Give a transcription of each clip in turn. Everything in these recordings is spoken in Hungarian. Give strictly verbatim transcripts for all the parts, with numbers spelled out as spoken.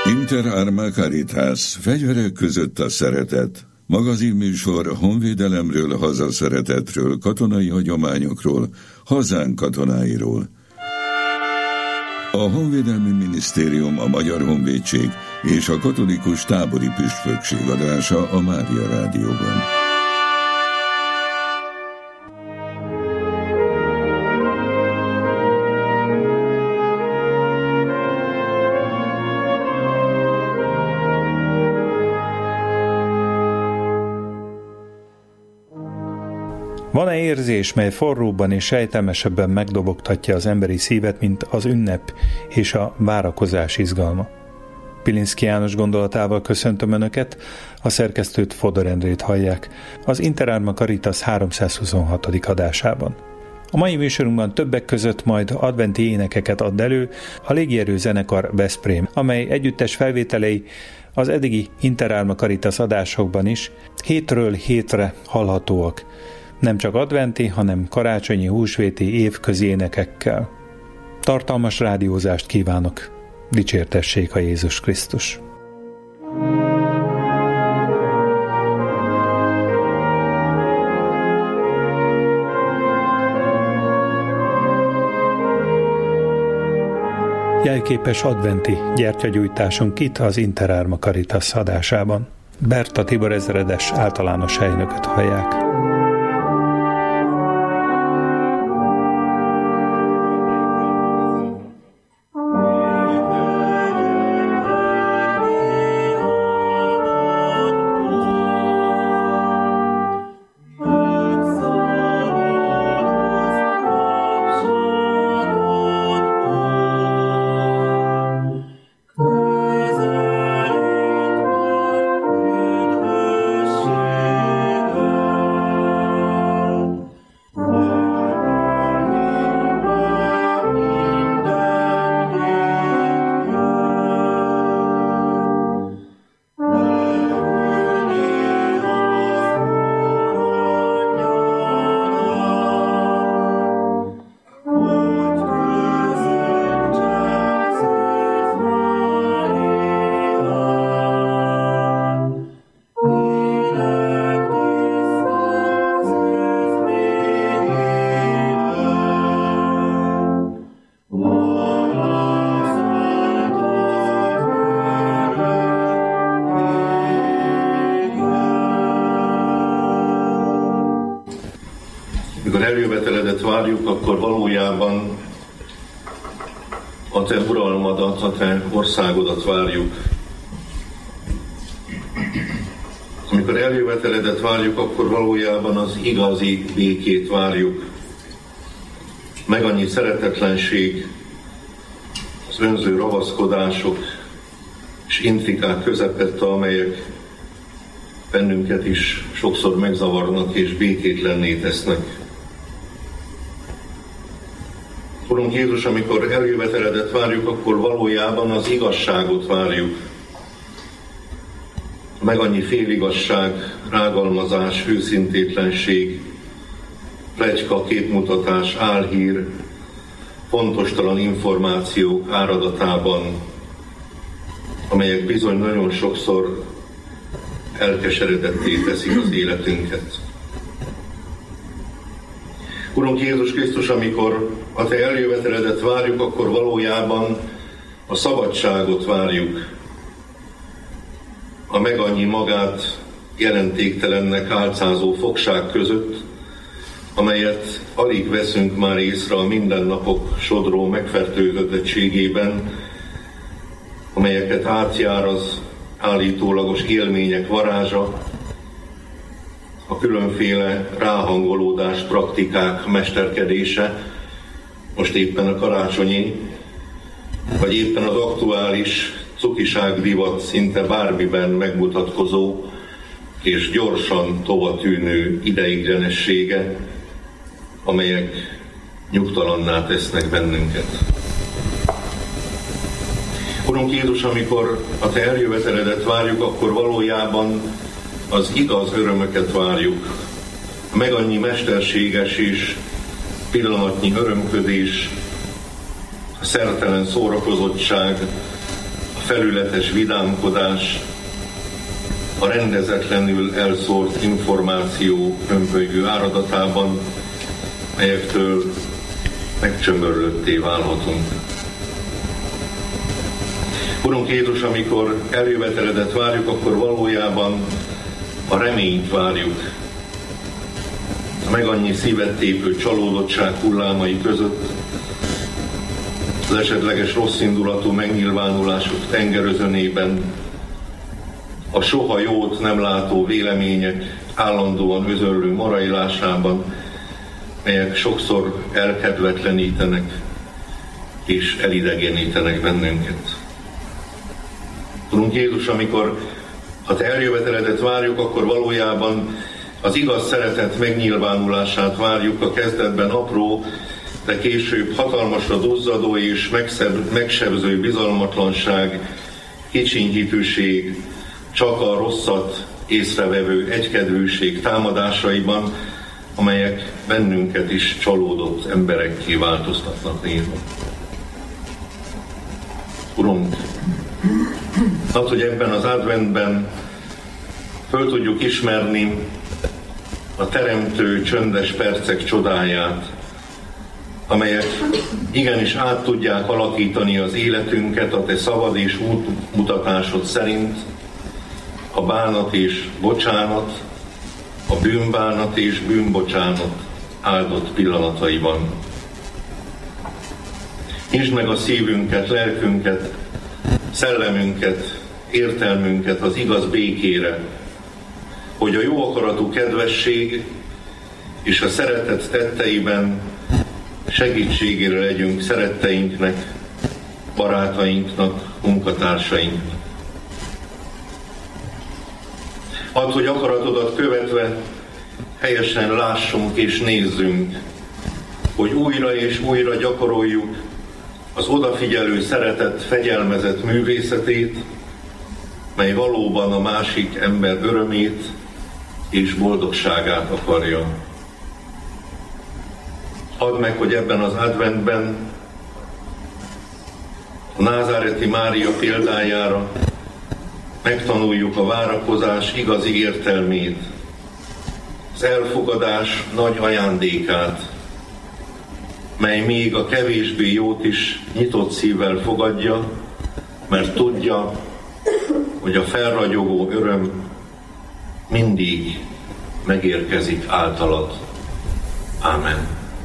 Inter Arma Caritas, fegyverek között a szeretet. Magazinműsor honvédelemről, hazaszeretetről, katonai hagyományokról, hazánk katonáiról. A Honvédelmi Minisztérium, a Magyar Honvédség és a Katolikus Tábori Püspökség adása a Mária Rádióban. Van-e érzés, mely forróbban és sejtelmesebben megdobogtatja az emberi szívet, mint az ünnep és a várakozás izgalma? Pilinszky János gondolatával köszöntöm Önöket, a szerkesztőt, Fodor Endrét hallják az Inter Arma Caritas háromszázhuszonhatodik adásában. A mai műsorunkban többek között majd adventi énekeket ad elő a Légierő Zenekar Veszprém, amely együttes felvételei az eddigi Inter Arma Caritas adásokban is hétről hétre hallhatóak, nem csak adventi, hanem karácsonyi, húsvéti, évközi énekekkel. Tartalmas rádiózást kívánok! Dicsértessék a Jézus Krisztus! Jelképes adventi gyertyagyújtásunk itt az Inter Arma Caritas adásában. Berta Tibor ezredes általános helynököt hallják. Eljöveteledet várjuk, akkor valójában a te uralmadat, a te országodat várjuk. Amikor eljöveteledet várjuk, akkor valójában az igazi békét várjuk. Meg annyi szeretetlenség, az önző ravaszkodások és intrikák közepette, amelyek bennünket is sokszor megzavarnak és békétlenné tesznek. Urunk Jézus, amikor eljöveteledet várjuk, akkor valójában az igazságot várjuk. Meg annyi féligasság, rágalmazás, őszintétlenség, pletyka, képmutatás, álhír, pontostalan információk áradatában, amelyek bizony nagyon sokszor elkeseredetté teszik az életünket. Urunk Jézus Krisztus, amikor a te eljöveteledet várjuk, akkor valójában a szabadságot várjuk. A meg annyi magát jelentéktelennek álcázó fogság között, amelyet alig veszünk már észre a mindennapok sodró megfertőzöttségében, amelyeket átjár az állítólagos élmények varázsa, a különféle ráhangolódás praktikák mesterkedése, most éppen a karácsonyi, vagy éppen az aktuális cukiság divat szinte bármiben megmutatkozó és gyorsan tovatűnő ideiglenessége, amelyek nyugtalanná tesznek bennünket. Urunk Jézus, amikor a te eljöveteledet várjuk, akkor valójában az igaz örömöket várjuk. Meg annyi mesterséges és pillanatnyi örömködés, a szertelen szórakozottság, a felületes vidámkodás, a rendezetlenül elszórt információ hömpölygő áradatában, melyektől megcsömörlötté válhatunk. Urunk Jézus, amikor eljöveteledet várjuk, akkor valójában a reményt várjuk. A meg annyi szívet tépő csalódottság hullámai között, az esetleges rosszindulatú megnyilvánulások tengerözönében, a soha jót nem látó vélemények állandóan özönlő morajlásában, melyek sokszor elkedvetlenítenek és elidegenítenek bennünket. Urunk Jézus, amikor a Te eljöveteledet várjuk, akkor valójában az igaz szeretet megnyilvánulását várjuk, a kezdetben apró, de később hatalmasra duzzadó és megszeb, megsebző bizalmatlanság, kicsinyhitűség, csak a rosszat észrevevő egykedvűség támadásaiban, amelyek bennünket is csalódott emberekké változtatnak néha. Urunk, hát, hogy ebben az adventben föl tudjuk ismerni a teremtő csöndes percek csodáját, amelyek igenis át tudják alakítani az életünket a Te szavad és útmutatásod szerint, a bánat és bocsánat, a bűnbánat és bűnbocsánat áldott pillanataiban. Nyisd meg a szívünket, lelkünket, szellemünket, értelmünket az igaz békére, hogy a jó akaratú kedvesség és a szeretet tetteiben segítségére legyünk szeretteinknek, barátainknak, munkatársainknak. Add, hogy akaratodat követve helyesen lássunk és nézzünk, hogy újra és újra gyakoroljuk az odafigyelő szeretet fegyelmezett művészetét, mely valóban a másik ember örömét és boldogságát akarja. Add meg, hogy ebben az adventben a názáreti Mária példájára megtanuljuk a várakozás igazi értelmét, az elfogadás nagy ajándékát, mely még a kevésbé jót is nyitott szívvel fogadja, mert tudja, hogy a felragyogó öröm mindig megérkezik általad. Ámen.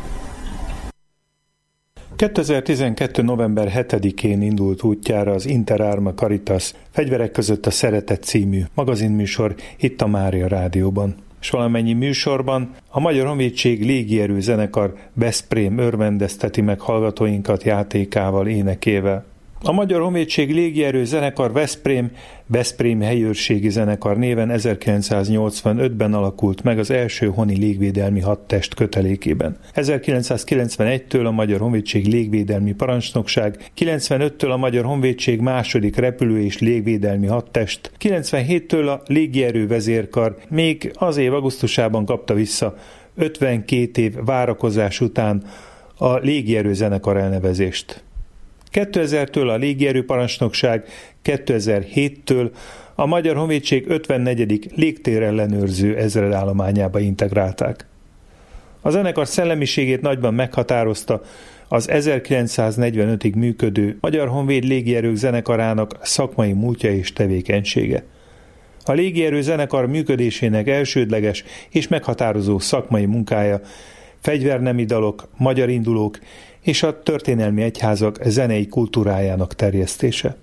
kétezer-tizenkettő. november hetedikén indult útjára az Inter Arma Caritas Fegyverek között a szeretet című magazinműsor itt a Mária Rádióban. És valamennyi műsorban a Magyar Honvédség Légierő Zenekar Veszprém örvendezteti meg hallgatóinkat játékával, énekével. A Magyar Honvédség Légierő Zenekar Veszprém, Veszprém helyőrségi zenekar néven ezerkilencszáznyolcvanötben alakult meg az első honi légvédelmi hadtest kötelékében. ezerkilencszázkilencvenegytől a Magyar Honvédség Légvédelmi Parancsnokság, kilencvenöttől a Magyar Honvédség második repülő- és légvédelmi hadtest, kilencvenhéttől a Légierő Vezérkar, még az év augusztusában kapta vissza ötvenkét év várakozás után a Légierő Zenekar elnevezést. kétezertől a Légierő Parancsnokság, kétezer-héttől a Magyar Honvédség ötvennegyedik légtérellenőrző ezredállományába integrálták. A zenekar szellemiségét nagyban meghatározta az ezerkilencszáznegyvenötig működő Magyar Honvéd Légierők Zenekarának szakmai múltja és tevékenysége. A Légierő Zenekar működésének elsődleges és meghatározó szakmai munkája fegyvernemi dalok, magyar indulók és a történelmi egyházak zenei kultúrájának terjesztése.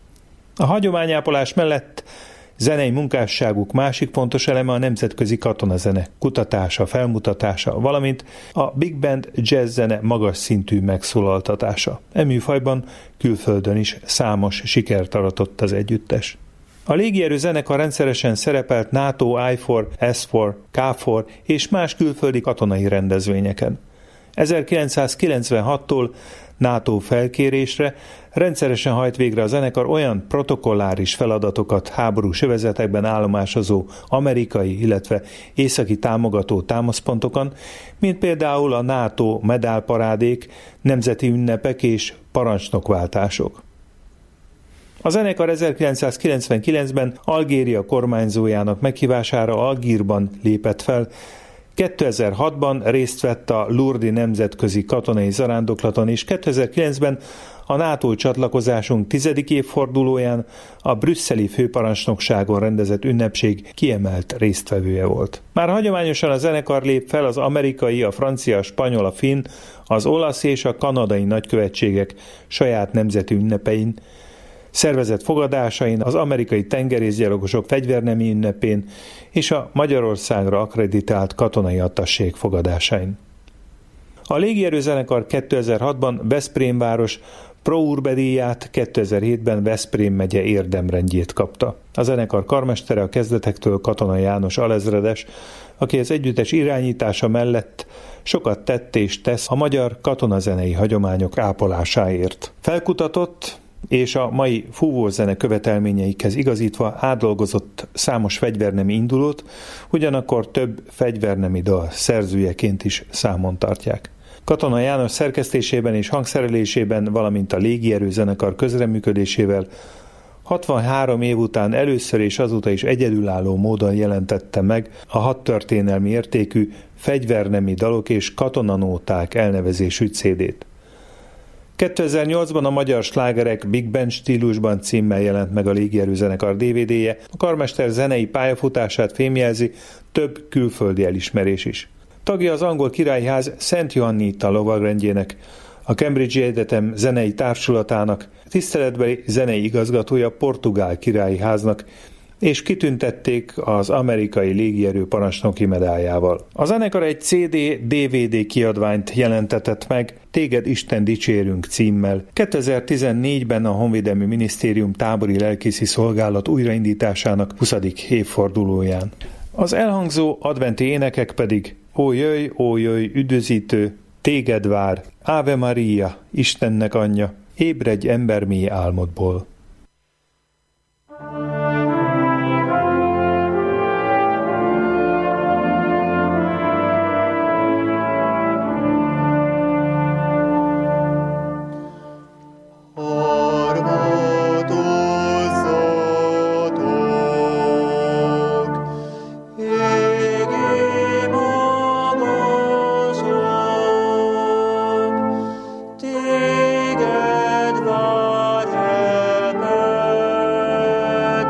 A hagyományápolás mellett zenei munkásságuk másik fontos eleme a nemzetközi katonazene kutatása, felmutatása, valamint a Big Band jazz zene magas szintű megszólaltatása. E műfajban külföldön is számos sikert aratott az együttes. A Légierő Zenekar rendszeresen szerepelt NATO I négy, S négy, K négy és más külföldi katonai rendezvényeken. ezerkilencszázkilencvenhattól NATO felkérésre rendszeresen hajt végre a zenekar olyan protokolláris feladatokat háborús övezetekben állomásozó amerikai, illetve északi támogató támaszpontokon, mint például a NATO medálparádék, nemzeti ünnepek és parancsnokváltások. A zenekar ezerkilencszázkilencvenkilencben Algéria kormányzójának meghívására Algírban lépett fel, kétezer-hatban részt vett a Lourdes nemzetközi katonai zarándoklaton, és kétezer-kilencben a NATO csatlakozásunk tizedik évfordulóján a brüsszeli főparancsnokságon rendezett ünnepség kiemelt résztvevője volt. Már hagyományosan a zenekar lép fel az amerikai, a francia, a spanyol, a finn, az olasz és a kanadai nagykövetségek saját nemzeti ünnepein, szervezett fogadásain, az amerikai tengerészgyalogosok fegyvernemi ünnepén és a Magyarországra akkreditált katonai attasség fogadásain. A légierőzenekar kétezer-hatban Veszprém város Pro Urbe díját, kétezer-hétben Veszprém megye érdemrendjét kapta. A zenekar karmestere a kezdetektől Katona János alezredes, aki az együttes irányítása mellett sokat tett és tesz a magyar katonazenei hagyományok ápolásáért. Felkutatott és a mai fúvózene követelményeikhez igazítva átdolgozott számos fegyvernemi indulót, ugyanakkor több fegyvernemi dal szerzőjeként is számon tartják. Katona János szerkesztésében és hangszerelésében, valamint a légierőzenekar közreműködésével hatvanhárom év után először és azóta is egyedülálló módon jelentette meg a hadtörténelmi értékű fegyvernemi dalok és katonanóták elnevezésű cé dét. kétezer-nyolcban a magyar slágerek Big Band stílusban címmel jelent meg a légierőzenekar dé vé dé-je, a karmester zenei pályafutását fémjelzi több külföldi elismerés is. Tagja az angol királyház Szent Johannita lovagrendjének, a Cambridge Egyetem zenei társulatának, tiszteletbeli zenei igazgatója Portugál királyi háznak, és kitüntették az amerikai légierő parancsnoki medáljával. A zenekar egy cé dé dé vé dé kiadványt jelentetett meg, Téged Isten dicsérünk címmel. kétezer-tizennégyben a Honvédelmi Minisztérium tábori lelkészi szolgálat újraindításának huszadik évfordulóján. Az elhangzó adventi énekek pedig Ó jöjj, ó jöjj, üdvözítő, téged vár, Ave Maria, Istennek anyja, ébredj ember mély álmodból. Téged vár ember,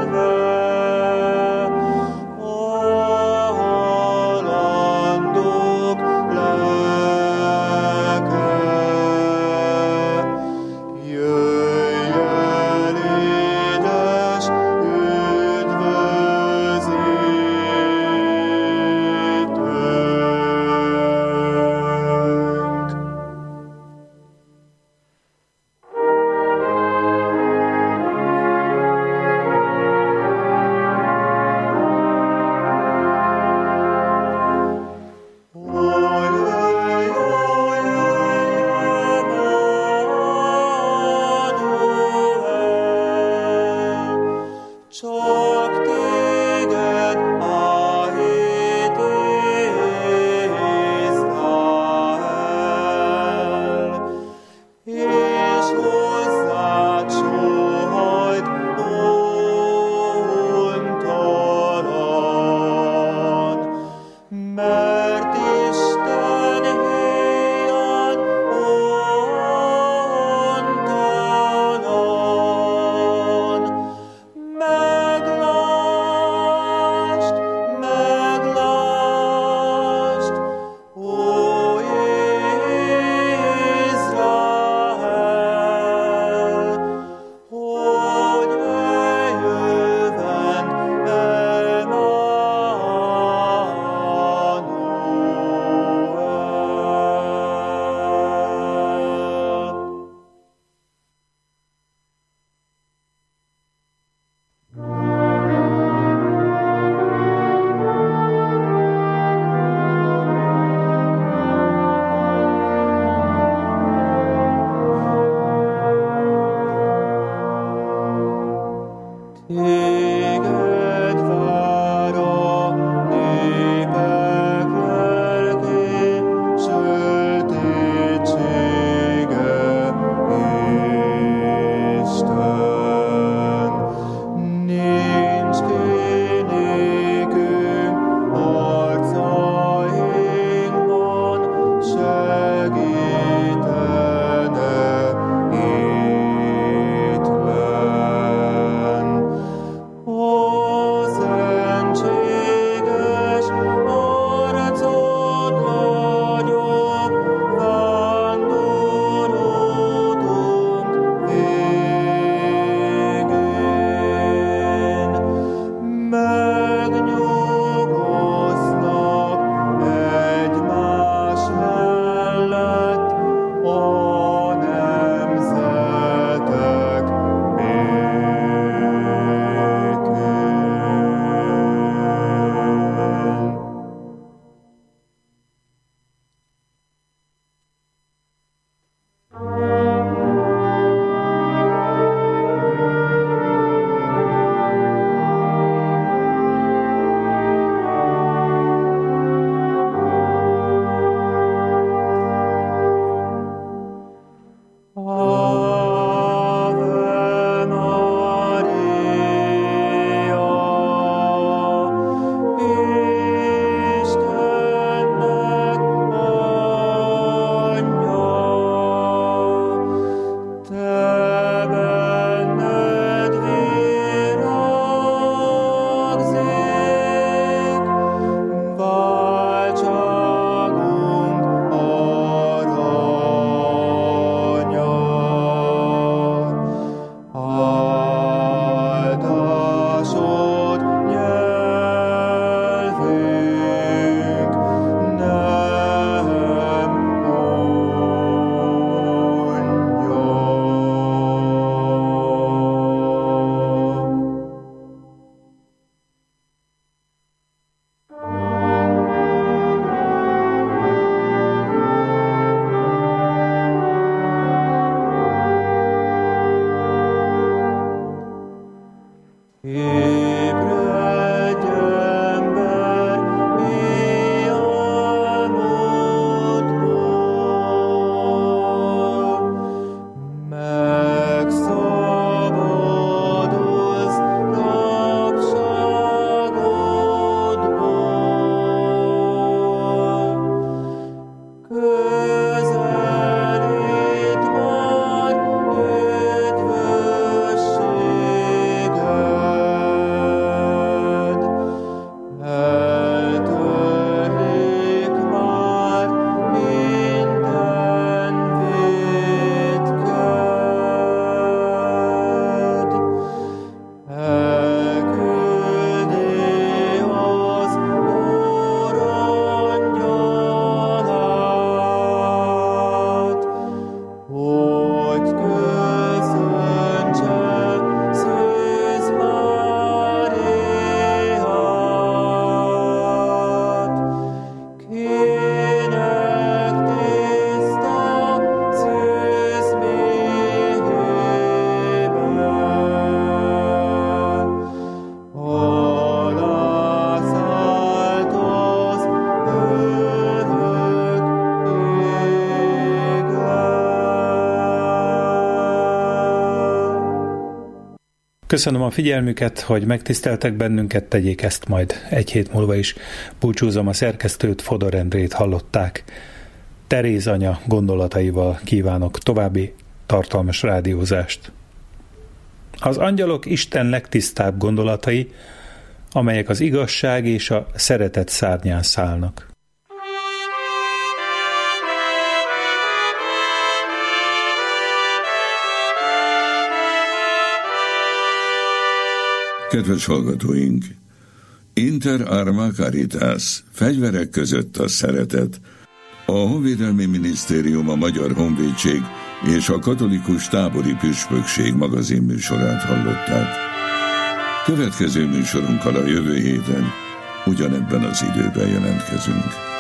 Köszönöm a figyelmüket, hogy megtiszteltek bennünket, tegyék ezt majd egy hét múlva is. Búcsúzom, a szerkesztőt, Fodor Endrét hallották. Teréz anya gondolataival kívánok további tartalmas rádiózást. Az angyalok Isten legtisztább gondolatai, amelyek az igazság és a szeretet szárnyán szállnak. Kedves hallgatóink! Inter arma caritas, fegyverek között a szeretet. A Honvédelmi Minisztérium, a Magyar Honvédség és a Katolikus Tábori Püspökség magazinműsorát hallották. Következő műsorunkkal a jövő héten ugyanebben az időben jelentkezünk.